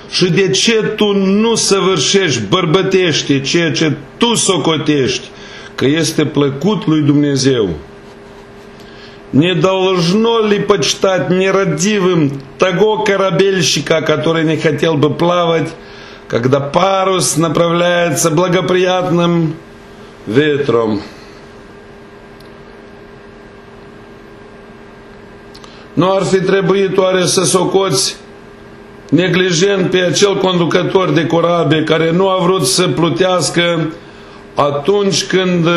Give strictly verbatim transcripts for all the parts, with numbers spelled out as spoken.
și de ce tu nu săvârșești bărbătește ceea ce tu socotești că este plăcut lui Dumnezeu? Не должно ли почитать нерадивым того корабельщика, который не хотел бы плавать, когда парус направляется благоприятным ветром? Nu ar fi trebuit oare să socoți neglijent pe acel conducător de corabie care nu a vrut să plutească atunci când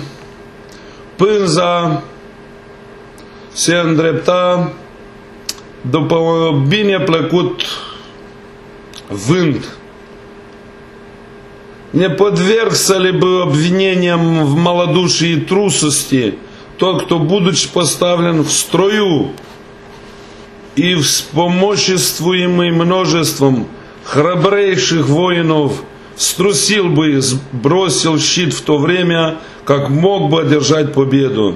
pânza se îndrepta după un bine plăcut vânt? Не подвергся ли бы обвинениям в малодушии и трусости тот, кто, будучи поставлен в строю и вспомоществуемый множеством храбрейших воинов, струсил бы и сбросил щит в то время, как mог бы одержать победу?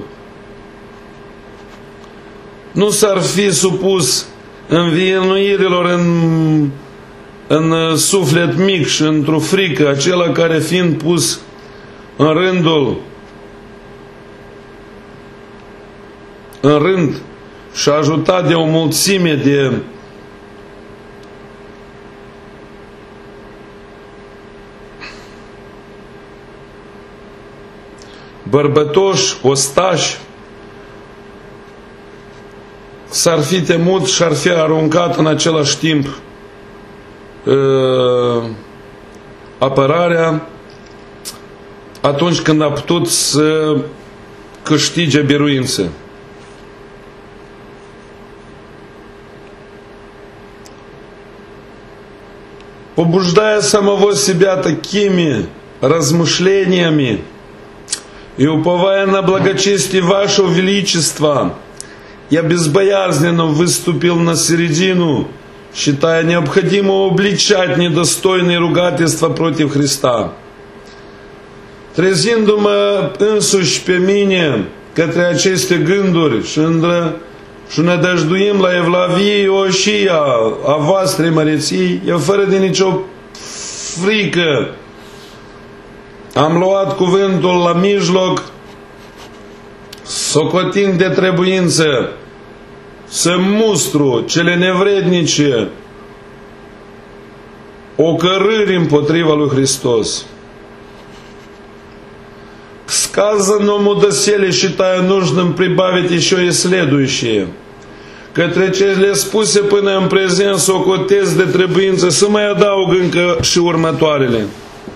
Nu s-ar fi supus învienuirilor în, în suflet mic și într-o frică, acela care fiind pus în rândul, în rând și ajutat de o mulțime de bărbătoși, ostași, s-ar fi temut și ar fi aruncat în același timp uh, apărarea atunci când a putut să câștige biruință. Побуждая самого себя такими размышлениями и уповая на благочестие Вашего Величества, я безбоязненно выступил на середину, считая необходимо обличать недостойные ругательства против Христа. Trezindu-mă însuși pe mine către aceste gânduri și, îndră, și nădăjduim la evlavie oșia a voastrei măreții, eu fără de nicio frică am luat cuvântul la mijloc, socotind de trebuință să mustru cele nevrednice ocărâri împotriva lui Hristos. К сказанному доселе считаю нужным прибавить еще и следующее. Către cele spuse până în prezent socotez de trebuință să mai adaug încă și următoarele.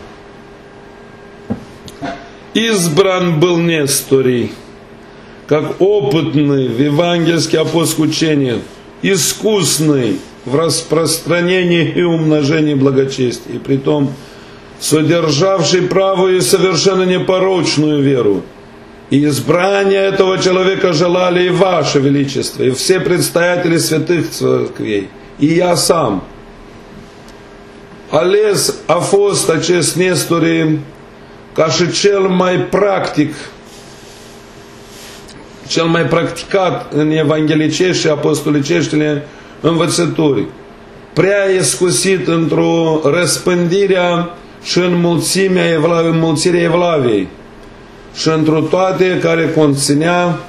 Избран был Несторий, как опытный в евангельских апостольских учениях, искусный в распространении и умножении благочестия, и притом содержавший правую и совершенно непорочную веру. И избрание этого человека желали и Ваше Величество, и все предстоятели святых церквей, и я сам. Ales a fost acest Nestorii ca și cel mai practic, cel mai practicat în evanghelicești și apostoliceștile învățături, prea iscusit într-o răspândirea și înmulțimea înmulțirea Evlaviei și într-o toate care conținea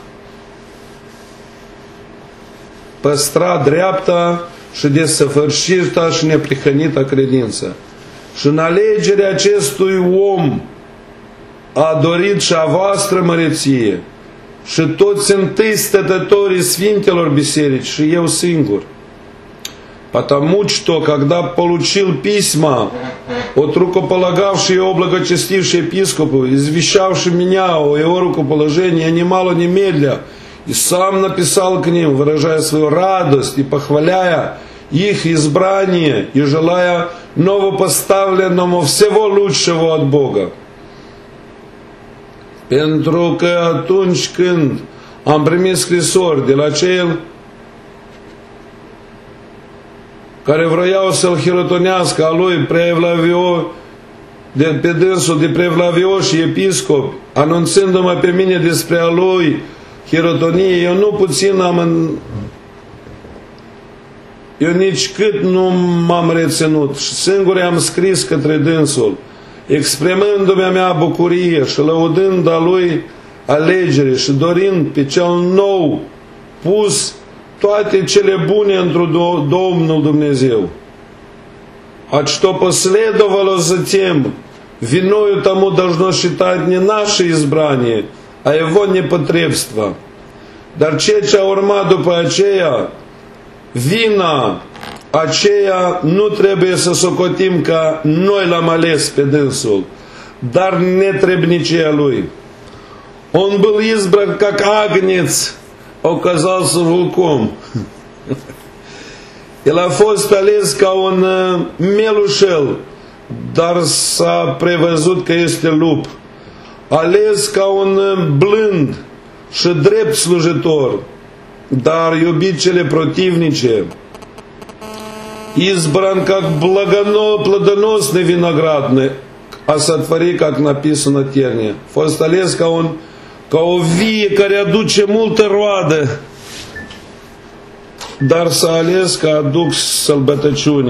păstra dreapta și desăvârșită și neprihănită credință. Și în alegerea acestui om a dorit și a voastră măreție și toți întâi stătătorii Sfintelor Biserici și eu singur. Потому что, когда получил письма от рукополагавшего его благочестившего епископа, извещавший меня о его рукоположении, я немало немедля и сам написал к ним, выражая свою радость и похваляя их избрание и желая новопоставленному всего лучшего от Бога. Pentru că atunci când am primit scrisori de la cel care vroiau să-l hirotonească a lui preevlavio, de, pe dânsul de preevlavioși episcopi, anunțându-mă pe mine despre a lui hirotonie, eu nu puțin am în, eu nici cât nu m-am reținut și singur am scris către dânsul, exprimându-mi a mea bucurie și lăudând a lui alegere și dorind pe cel nou pus toate cele bune într-o Domnul Dumnezeu. А что последовало затем, виною тому должно считать не наше избрание, а его непотребство. Dar ceea ce a urmat după aceea, vina aceea nu trebuie să socotim ca noi l-am ales pe dânsul, dar netrebnicia lui. Он был избран как агнец, оказался волком. El a fost ales ca un mielușel, dar s-a prevăzut că este lup. Ales ca un blând și drept slujitor, dar iubit cele protivnice. Избран как плодоносный виноградник, а сотвори, как написано терния. Fost ales ca, un, ca o vie care aduce multe roade, dar s-a ales ca aduc sălbătăciune.